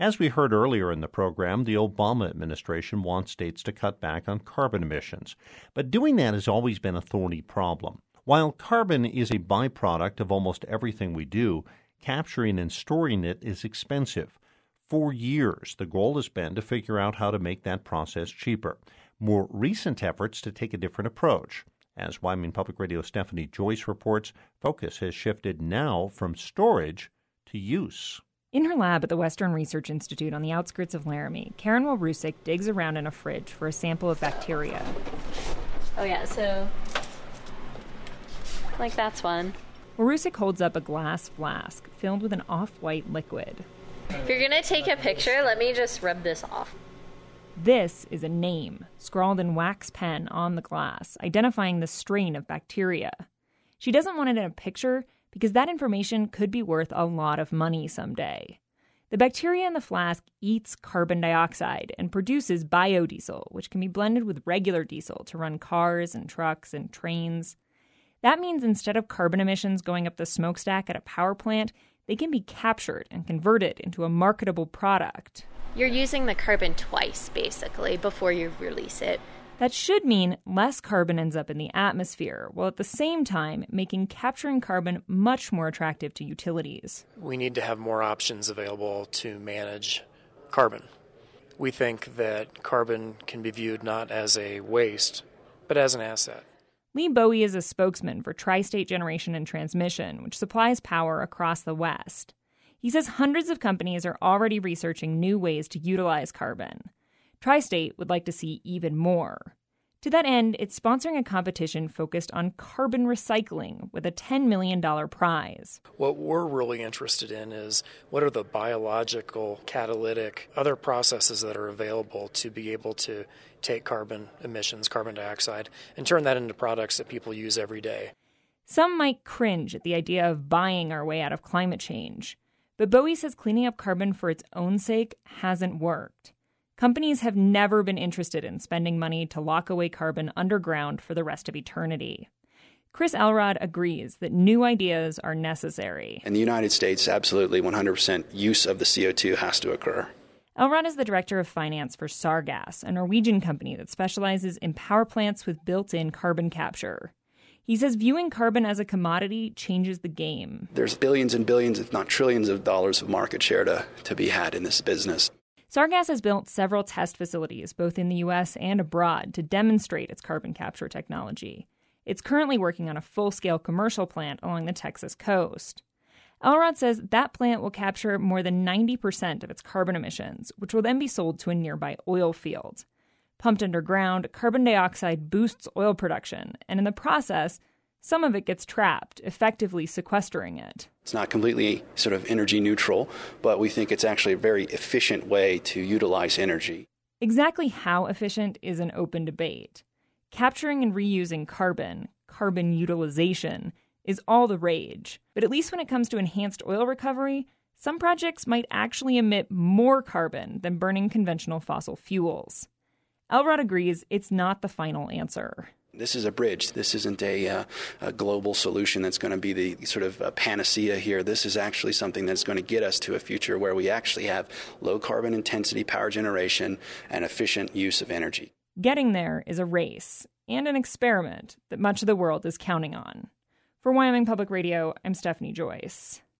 As we heard earlier in the program, the Obama administration wants states to cut back on carbon emissions. But doing that has always been a thorny problem. While carbon is a byproduct of almost everything we do, capturing and storing it is expensive. For years, the goal has been to figure out how to make that process cheaper. More recent efforts to take a different approach. As Wyoming Public Radio's Stephanie Joyce reports, focus has shifted now from storage to use. In her lab at the Western Research Institute on the outskirts of Laramie, Karen Walrusik digs around in a fridge for a sample of bacteria. Oh yeah, so like that's one. Walrusik holds up a glass flask filled with an off-white liquid. If you're going to take a picture, let me just rub this off. This is a name, scrawled in wax pen on the glass, identifying the strain of bacteria. She doesn't want it in a picture because that information could be worth a lot of money someday. The bacteria in the flask eats carbon dioxide and produces biodiesel, which can be blended with regular diesel to run cars and trucks and trains. That means instead of carbon emissions going up the smokestack at a power plant, they can be captured and converted into a marketable product. You're using the carbon twice, basically, before you release it. That should mean less carbon ends up in the atmosphere, while at the same time making capturing carbon much more attractive to utilities. We need to have more options available to manage carbon. We think that carbon can be viewed not as a waste, but as an asset. Lee Bowie is a spokesman for Tri-State Generation and Transmission, which supplies power across the West. He says hundreds of companies are already researching new ways to utilize carbon. Tri-State would like to see even more. To that end, it's sponsoring a competition focused on carbon recycling with a $10 million prize. What we're really interested in is what are the biological, catalytic, other processes that are available to be able to take carbon emissions, carbon dioxide, and turn that into products that people use every day. Some might cringe at the idea of buying our way out of climate change. But Bowie says cleaning up carbon for its own sake hasn't worked. Companies have never been interested in spending money to lock away carbon underground for the rest of eternity. Chris Elrod agrees that new ideas are necessary. In the United States, absolutely 100% use of the CO2 has to occur. Elrod is the director of finance for Sargas, a Norwegian company that specializes in power plants with built-in carbon capture. He says viewing carbon as a commodity changes the game. There's billions and billions, if not trillions of dollars of market share to be had in this business. Sargas has built several test facilities, both in the U.S. and abroad, to demonstrate its carbon capture technology. It's currently working on a full-scale commercial plant along the Texas coast. Elrod says that plant will capture more than 90% of its carbon emissions, which will then be sold to a nearby oil field. Pumped underground, carbon dioxide boosts oil production, and in the process, some of it gets trapped, effectively sequestering it. It's not completely sort of energy neutral, but we think it's actually a very efficient way to utilize energy. Exactly how efficient is an open debate. Capturing and reusing carbon utilization, is all the rage. But at least when it comes to enhanced oil recovery, some projects might actually emit more carbon than burning conventional fossil fuels. Elrod agrees it's not the final answer. This is a bridge. This isn't a global solution that's going to be the sort of panacea here. This is actually something that's going to get us to a future where we actually have low carbon intensity power generation and efficient use of energy. Getting there is a race and an experiment that much of the world is counting on. For Wyoming Public Radio, I'm Stephanie Joyce.